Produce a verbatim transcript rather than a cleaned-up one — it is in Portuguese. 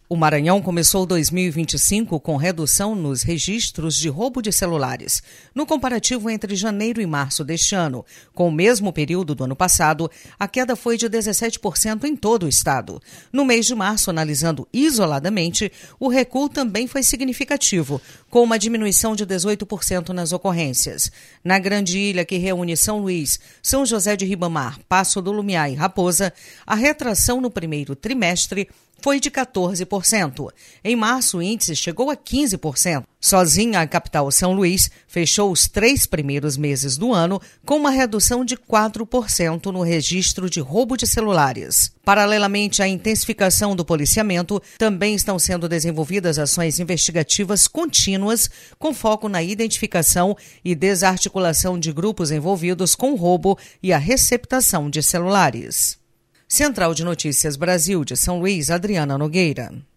O Maranhão começou dois mil e vinte e cinco com redução nos registros de roubo de celulares. No comparativo entre janeiro e março deste ano, com o mesmo período do ano passado, a queda foi de dezessete por cento em todo o estado. No mês de março, analisando isoladamente, o recuo também foi significativo, com uma diminuição de dezoito por cento nas ocorrências. Na Grande Ilha, que reúne São Luís, São José de Ribamar, Passo do Lumiar e Raposa, a retração no primeiro trimestre foi de quatorze por cento. Em março, o índice chegou a quinze por cento. Sozinha, a capital São Luís fechou os três primeiros meses do ano com uma redução de quatro por cento no registro de roubo de celulares. Paralelamente à intensificação do policiamento, também estão sendo desenvolvidas ações investigativas contínuas com foco na identificação e desarticulação de grupos envolvidos com o roubo e a receptação de celulares. Central de Notícias Brasil de São Luís, Adriana Nogueira.